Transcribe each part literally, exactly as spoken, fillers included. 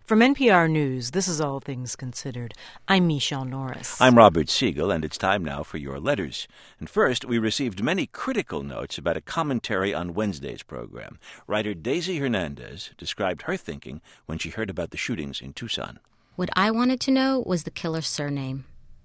From N P R News, this is All Things Considered. I'm Michelle Norris. I'm Robert Siegel, and it's time now for your letters. And first, we received many critical notes about a commentary on Wednesday's program. Writer Daisy Hernandez described her thinking when she heard about the shootings in Tucson. What I wanted to know was the killer's surname.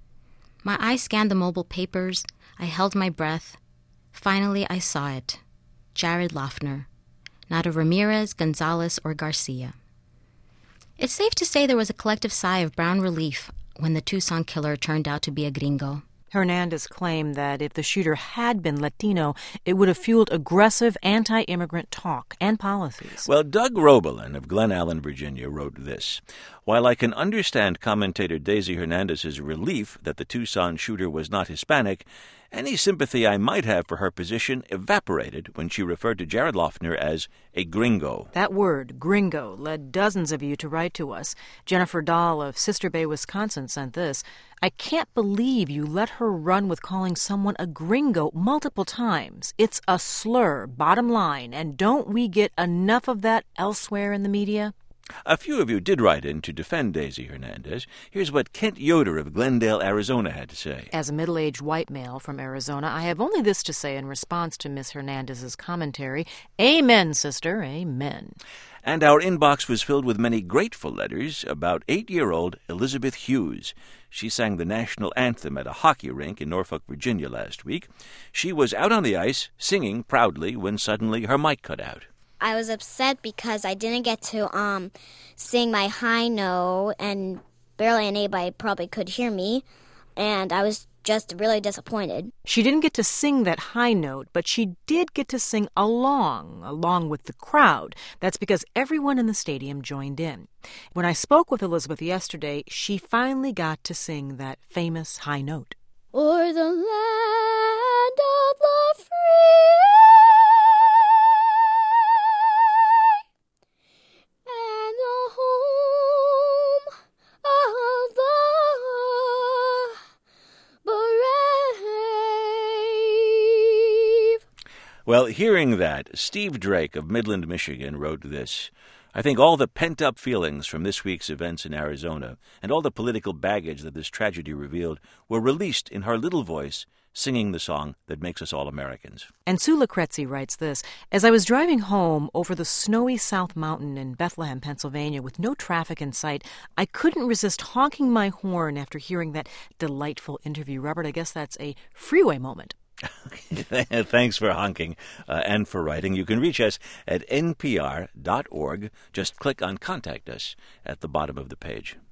My eyes scanned the mobile papers. I held my breath. Finally, I saw it. Jared Loughner. Not a Ramirez, Gonzalez, or Garcia. It's safe to say there was a collective sigh of brown relief when the Tucson killer turned out to be a gringo. Hernandez claimed that if the shooter had been Latino, it would have fueled aggressive anti-immigrant talk and policies. Well, Doug Roebelin of Glen Allen, Virginia, wrote this. While I can understand commentator Daisy Hernandez's relief that the Tucson shooter was not Hispanic, any sympathy I might have for her position evaporated when she referred to Jared Loughner as a gringo. That word, gringo, led dozens of you to write to us. Jennifer Dahl of Sister Bay, Wisconsin sent this. I can't believe you let her run with calling someone a gringo multiple times. It's a slur, bottom line, and don't we get enough of that elsewhere in the media? A few of you did write in to defend Daisy Hernandez. Here's what Kent Yoder of Glendale, Arizona had to say. As a middle-aged white male from Arizona, I have only this to say in response to Miss Hernandez's commentary. Amen, sister, amen. And our inbox was filled with many grateful letters about eight-year-old Elizabeth Hughes. She sang the national anthem at a hockey rink in Norfolk, Virginia last week. She was out on the ice, singing proudly, when suddenly her mic cut out. I was upset because I didn't get to um sing my high note, and barely anybody probably could hear me, and I was just really disappointed. She didn't get to sing that high note, but she did get to sing along, along with the crowd. That's because everyone in the stadium joined in. When I spoke with Elizabeth yesterday, she finally got to sing that famous high note. O'er the land of the free and the home of the brave. Well, hearing that, Steve Drake of Midland, Michigan, wrote this. I think all the pent-up feelings from this week's events in Arizona and all the political baggage that this tragedy revealed were released in her little voice, singing the song that makes us all Americans. And Sue Lucrezzi writes this. As I was driving home over the snowy South Mountain in Bethlehem, Pennsylvania, with no traffic in sight, I couldn't resist honking my horn after hearing that delightful interview. Robert, I guess that's a freeway moment. Thanks for honking uh, and for writing. You can reach us at n p r dot org. Just click on Contact Us at the bottom of the page.